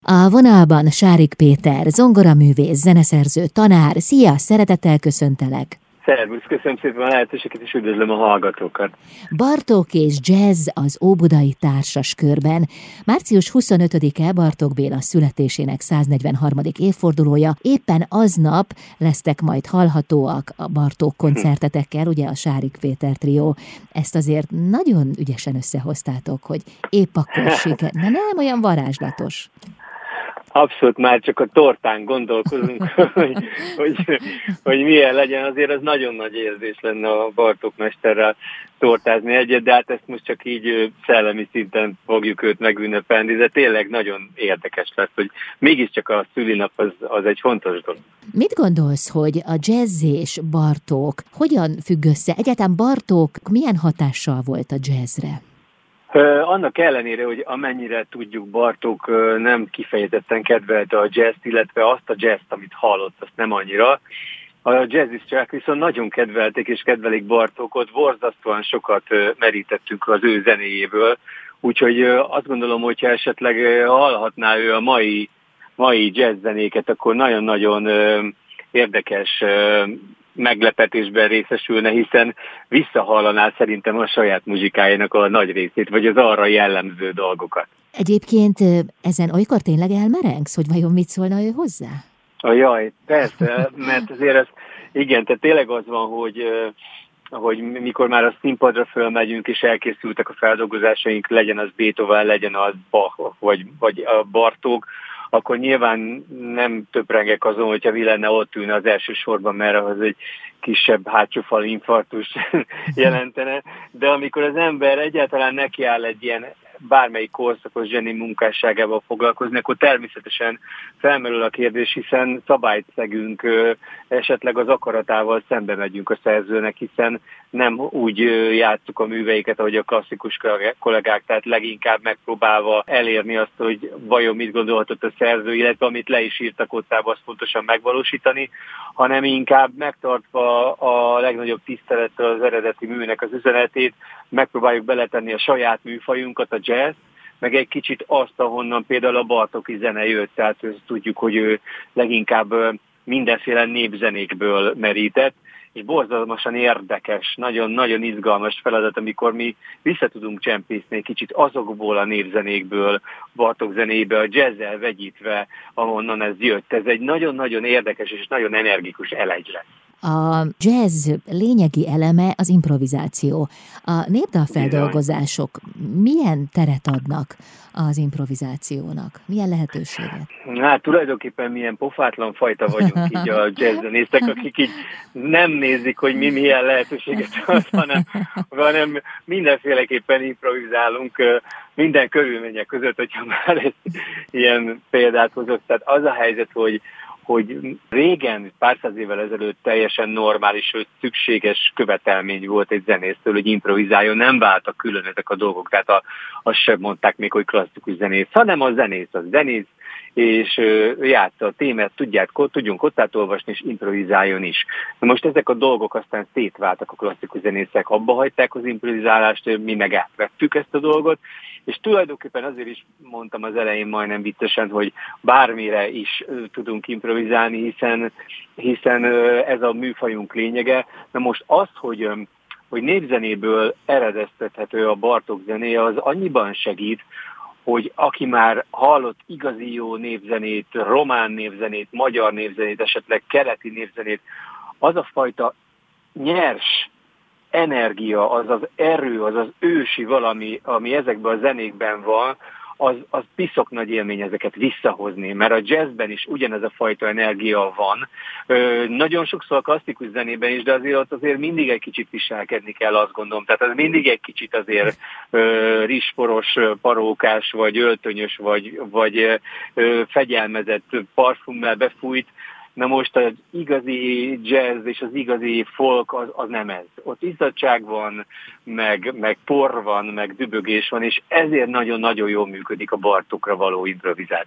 A vonalban Sárik Péter, zongoraművész, zeneszerző, tanár. Szia, szeretettel köszöntelek! Szervusz, köszönöm szépen a lehetőséget, és üdvözlöm a hallgatókat. Bartók és jazz az Óbudai Társas Körben. Március 25-e Bartók Béla születésének 143. évfordulója. Éppen aznap lesztek majd hallhatóak a Bartók koncertetekkel, ugye a Sárik Péter trió. Ezt azért nagyon ügyesen összehoztátok, hogy épp akkor siker. De nem olyan varázslatos. Abszolút, már csak a tortán gondolkozunk, hogy milyen legyen. Azért az nagyon nagy érzés lenne a Bartók mesterrel tortázni egyet, de hát ezt most csak így szellemi szinten fogjuk őt megünnepelni, de tényleg nagyon érdekes lesz, hogy mégiscsak a szülinap az egy fontos dolog. Mit gondolsz, hogy a jazz és Bartók hogyan függ össze? Egyáltalán Bartók milyen hatással volt a jazzre? Annak ellenére, hogy amennyire tudjuk, Bartók nem kifejezetten kedvelte a jazzt, illetve azt a jazzt, amit hallott, azt nem annyira. A jazzisták viszont nagyon kedvelték és kedvelik Bartókot, borzasztóan sokat merítettünk az ő zenéjéből, úgyhogy azt gondolom, hogyha esetleg hallhatná ő a mai jazz zenéket, akkor nagyon-nagyon érdekes meglepetésben részesülne, hiszen visszahallaná szerintem a saját muzsikájának a nagy részét, vagy az arra jellemző dolgokat. Egyébként ezen olykor tényleg elmerengsz, hogy vajon mit szólna ő hozzá? Jaj, persze, mert azért ez, igen, tehát tényleg az van, hogy mikor már a színpadra fölmegyünk, és elkészültek a feldolgozásaink, legyen az Beethoven, legyen az Bach, vagy a Bartók, akkor nyilván nem töprengek azon, hogyha mi lenne ott ülne az első sorban, mert az egy kisebb hátsófali infarktus jelentene. De amikor az ember egyáltalán nekiáll egy ilyen bármelyik korszakos zseni munkásságával foglalkozni, akkor természetesen felmerül a kérdés, hiszen szabályt szegünk, esetleg az akaratával szembe megyünk a szerzőnek, hiszen nem úgy játsszuk a műveiket, ahogy a klasszikus kollégák, tehát leginkább megpróbálva elérni azt, hogy vajon mit gondolhatott a szerző, illetve amit le is írtak ottába, azt pontosan megvalósítani, hanem inkább megtartva a legnagyobb tisztelettel az eredeti műnek az üzenetét, megpróbáljuk beletenni a saját műfajunkat, a jazz, meg egy kicsit azt, ahonnan például a bartóki zene jött, tehát tudjuk, hogy ő leginkább mindenféle népzenékből merített, és borzalmasan érdekes, nagyon-nagyon izgalmas feladat, amikor mi vissza tudunk csempészni egy kicsit azokból a népzenékből, Bartók zenébe, a jazzel vegyítve, ahonnan ez jött. Ez egy nagyon-nagyon érdekes és nagyon energikus elegy lesz. A jazz lényegi eleme az improvizáció. A népdalfeldolgozások milyen teret adnak az improvizációnak? Milyen lehetőséget? Hát tulajdonképpen milyen pofátlan fajta vagyunk így a jazzzenészek, akik így nem nézik, hogy mi milyen lehetőséget ad, hanem mindenféleképpen improvizálunk minden körülmények között, hogyha már egy ilyen példát hozok. Tehát az a helyzet, hogy régen, pár száz évvel ezelőtt teljesen normális, hogy szükséges követelmény volt egy zenésztől, hogy improvizáljon, nem váltak külön ezek a dolgok, tehát azt sem mondták még, hogy klasszikus zenész, hanem a zenész az zenész, és játsza a témát, tudjunk kottát olvasni, és improvizáljon is. Na most ezek a dolgok aztán szétváltak, a klasszikus zenészek abba hagyták az improvizálást, mi meg átvettük ezt a dolgot, és tulajdonképpen azért is mondtam az elején majdnem viccesen, hogy bármire is tudunk improvizálni, hiszen ez a műfajunk lényege. Na most az, hogy népzenéből eredeztethető a Bartók zenéje, az annyiban segít, hogy aki már hallott igazi jó népzenét, román népzenét, magyar népzenét, esetleg keleti népzenét, az a fajta nyers energia, az az erő, az az ősi valami, ami ezekben a zenékben van, az piszok nagy élmény ezeket visszahozni, mert a jazzben is ugyanez a fajta energia van. Nagyon sokszor a klasszikus zenében is, de azért mindig egy kicsit viselkedni kell, azt gondolom. Tehát az mindig egy kicsit azért rizsporos, parókás, vagy öltönyös, vagy fegyelmezett parfümmel befújt. Na most az igazi jazz és az igazi folk az nem ez. Ott izzadság van, meg por van, meg dübögés van, és ezért nagyon-nagyon jól működik a Bartókra való improvizáció.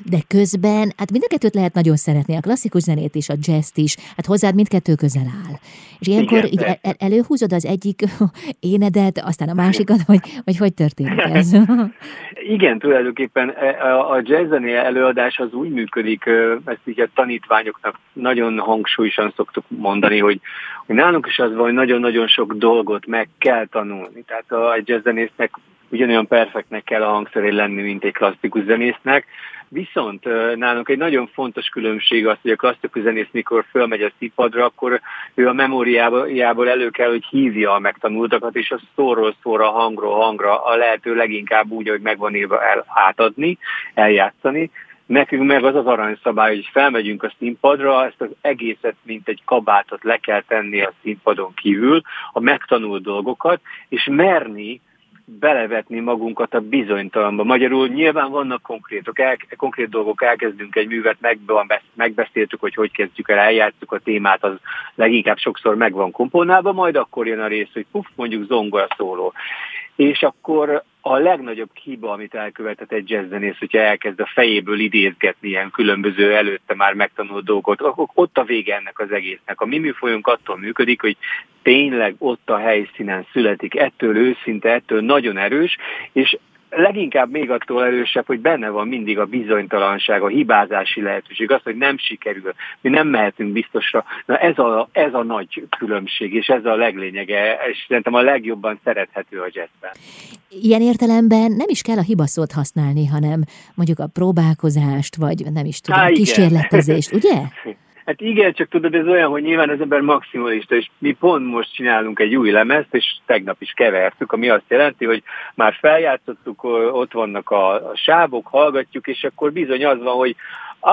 De közben, hát mind a kettőt lehet nagyon szeretni, a klasszikus zenét is, a jazzt is, hát hozzád mindkettő közel áll. És ilyenkor így előhúzod az egyik énedet, aztán a másikat, vagy hogy történik ez? Igen, tulajdonképpen a jazzzené előadás az úgy működik, ezt így a tanítványoknak nagyon hangsúlyosan szoktuk mondani, hogy nálunk is az van, hogy nagyon-nagyon sok dolgot meg kell tanulni. Tehát a jazzzenésznek ugyanolyan perfektnek kell a hangszerén lenni, mint egy klasszikus zenésznek. Viszont nálunk egy nagyon fontos különbség az, hogy a klasszikus zenész, mikor fölmegy a színpadra, akkor ő a memóriából elő kell, hogy hívja a megtanultakat, és azt szóról szóra, hangról hangra a lehető leginkább úgy, hogy megvan írva átadni, eljátszani. Nekünk meg az az aranyszabály, hogy felmegyünk a színpadra, ezt az egészet, mint egy kabátot le kell tenni a színpadon kívül, a megtanult dolgokat, és merni belevetni magunkat a bizonytalanba. Magyarul nyilván vannak konkrét dolgok, elkezdünk egy művet, megbeszéltük, hogy kezdjük el, eljátszuk a témát, az leginkább sokszor meg van komponálva, majd akkor jön a rész, hogy mondjuk zongora szóló. És akkor a legnagyobb hiba, amit elkövetett egy jazzzenész, hogyha elkezd a fejéből idézgetni ilyen különböző előtte már megtanult dolgot, akkor ott a vége ennek az egésznek. A mi műfajunk attól működik, hogy tényleg ott a helyszínen születik, ettől őszinte, ettől nagyon erős, és leginkább még attól erősebb, hogy benne van mindig a bizonytalanság, a hibázási lehetőség, az, hogy nem sikerül, mi nem mehetünk biztosra. Na ez a nagy különbség, és ez a leglényege, és szerintem a legjobban szerethető a jazzben. Ilyen értelemben nem is kell a hibaszót használni, hanem mondjuk a próbálkozást, vagy nem is tudom, kísérletezést, ugye? Hát igen, csak tudod, ez olyan, hogy nyilván az ember maximalista, és mi pont most csinálunk egy új lemezt, és tegnap is kevertük, ami azt jelenti, hogy már feljátszottuk, ott vannak a sávok, hallgatjuk, és akkor bizony az van, hogy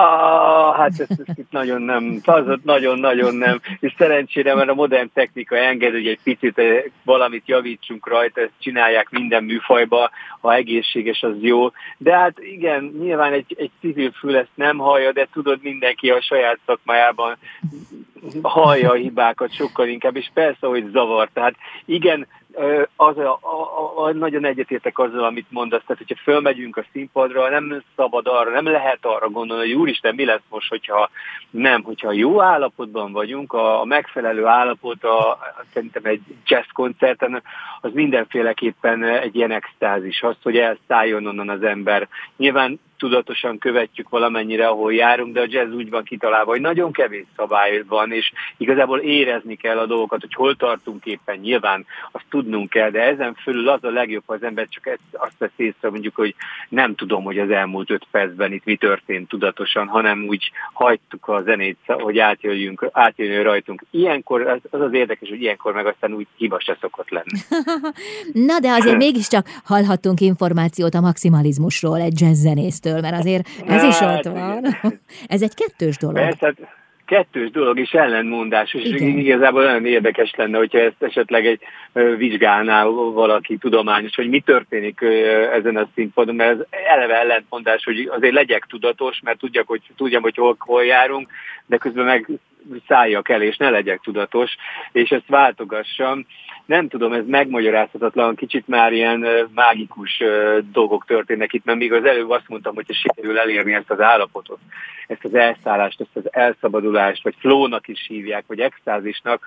hát ez itt nagyon nem, az nagyon-nagyon nem, és szerencsére, mert a modern technika enged, hogy egy picit valamit javítsunk rajta, ezt csinálják minden műfajba, ha egészséges, az jó, de hát igen, nyilván egy civil fül ezt nem hallja, de tudod, mindenki a saját szakmájában hallja a hibákat sokkal inkább, és persze, hogy zavar, tehát igen, nagyon egyetértek azzal, amit mondasz, tehát hogyha fölmegyünk a színpadra, nem szabad arra, nem lehet arra gondolni, hogy úristen, mi lesz most, hogyha jó állapotban vagyunk, a megfelelő állapot, szerintem egy jazz koncerten, az mindenféleképpen egy ilyen extázis, az, hogy elszálljon onnan az ember. Nyilván tudatosan követjük valamennyire, ahol járunk, de a jazz úgy van kitalálva, hogy nagyon kevés szabály van, és igazából érezni kell a dolgokat, hogy hol tartunk éppen, nyilván azt tudnunk kell, de ezen fölül az a legjobb, ha az ember csak azt vesz észre, mondjuk, hogy nem tudom, hogy az elmúlt 5 percben itt mi történt tudatosan, hanem úgy hagytuk a zenét, hogy átjöjjön rajtunk. Ilyenkor az érdekes, hogy ilyenkor meg aztán úgy hiba se szokott lenni. Na, de azért mégiscsak hallhattunk információt a maximalizmusról egy jazzzenésztől, mert azért ez is ott van. Ez egy kettős dolog. Persze, kettős dolog és ellentmondás, és igazából nagyon érdekes lenne, hogyha ezt esetleg vizsgálná valaki tudományos, hogy mi történik ezen a színpadon, mert ez eleve ellentmondás, hogy azért legyek tudatos, mert tudjam, hogy hol járunk, de közben meg szálljak el, és ne legyek tudatos, és ezt váltogassam. Nem tudom, ez megmagyarázhatatlan, kicsit már ilyen mágikus dolgok történnek itt, mert még az előbb azt mondtam, hogyha sikerül elérni ezt az állapotot, ezt az elszállást, ezt az elszabadulást, vagy flow-nak is hívják, vagy extázisnak,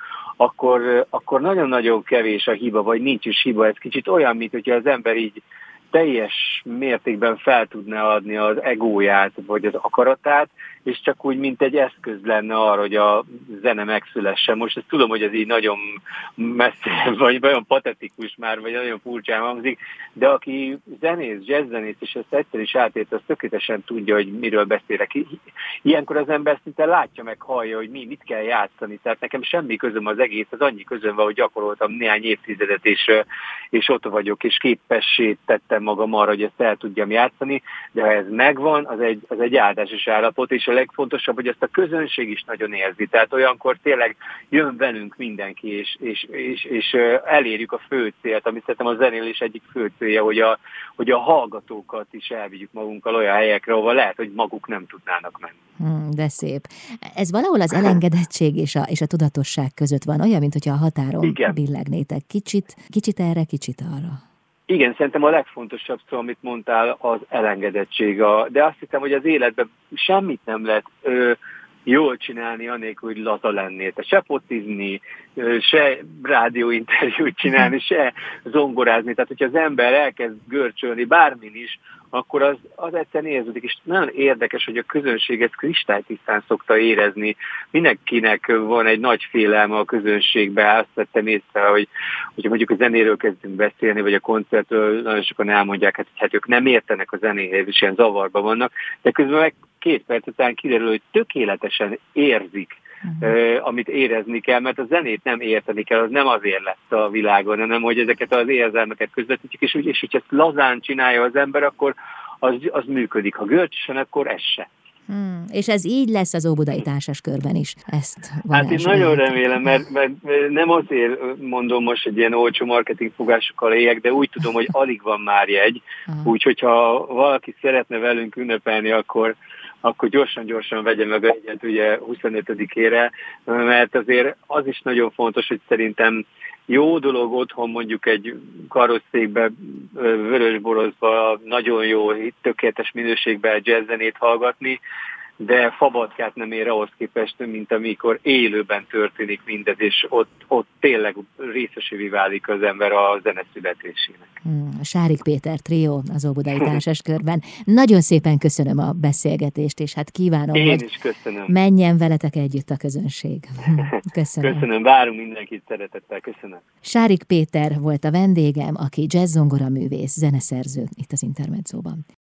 akkor nagyon-nagyon kevés a hiba, vagy nincs is hiba. Ez kicsit olyan, mint hogyha az ember így teljes mértékben fel tudná adni az egóját, vagy az akaratát, és csak úgy, mint egy eszköz lenne arra, hogy a zene megszülessen. Most ezt tudom, hogy ez így nagyon messze, vagy olyan patetikus már, vagy nagyon furcsán hangzik, de aki zenész, jazzzenész, és ezt egyszer is átért, az tökéletesen tudja, hogy miről beszélek. Ilyenkor az ember szinte látja meg, hallja, hogy mit kell játszani. Tehát nekem semmi közöm az egész, az annyi közöm van, hogy gyakoroltam néhány évtizedet, és ott vagyok, és képessé tettem magam arra, hogy ezt el tudjam játszani, de ha ez megvan, az egy áldásos állapot, és a legfontosabb, hogy ezt a közönség is nagyon érzi. Tehát olyankor tényleg jön velünk mindenki, és elérjük a fő célt, amit szerintem a zenélés egyik fő célja, hogy a hallgatókat is elvigyük magunkkal olyan helyekre, ahol lehet, hogy maguk nem tudnának menni. De szép. Ez valahol az elengedettség és a tudatosság között van, olyan, mint hogyha a határon billegnétek. Kicsit erre, kicsit arra. Igen, szerintem a legfontosabb szó, amit mondtál, az elengedettség. De azt hiszem, hogy az életben semmit nem lehet jól csinálni, anélkül, hogy laza lennél. Tehát se focizni, se rádióinterjút csinálni, se zongorázni. Tehát, hogyha az ember elkezd görcsölni bármin is, akkor az egyszerűen érződik. És nagyon érdekes, hogy a közönség ezt kristálytisztán szokta érezni. Mindenkinek van egy nagy félelme a közönségbe. Azt vettem észre, hogy mondjuk a zenéről kezdünk beszélni, vagy a koncertről, nagyon sokan elmondják, hát ők nem értenek a zenéhez, és ilyen zavarban vannak, de közben meg 2 perc után kiderül, hogy tökéletesen érzik, amit érezni kell, mert a zenét nem érteni kell, az nem azért lesz a világon, hanem hogy ezeket az érzelmeket közvetítjük, és hogyha ezt lazán csinálja az ember, akkor az működik. Ha görcsösen, akkor ez se. És ez így lesz az Óbudai Társaskörben is. Hát én nagyon remélem, mert nem azért mondom most, hogy ilyen olcsó marketingfogásokkal éljek, de úgy tudom, hogy alig van már jegy, úgyhogy ha valaki szeretne velünk ünnepelni, akkor gyorsan vegye meg egyet ugye 25-ére, mert azért az is nagyon fontos, hogy szerintem jó dolog otthon mondjuk egy karosszékbe, vörösborozba, nagyon jó, tökéletes minőségben jazzzenét hallgatni, de fabatkát nem ér ahhoz képest, mint amikor élőben történik mindez, és ott tényleg részesévé válik az ember a zene születésének. Sárik Péter Trio az Óbudai Társaskörben. Nagyon szépen köszönöm a beszélgetést, és hát kívánom, Én hogy is köszönöm. Menjen veletek együtt a közönség. Köszönöm. Köszönöm, várunk mindenkit szeretettel, köszönöm. Sárik Péter volt a vendégem, aki jazz zongora művész, zeneszerző itt az Intermedzóban.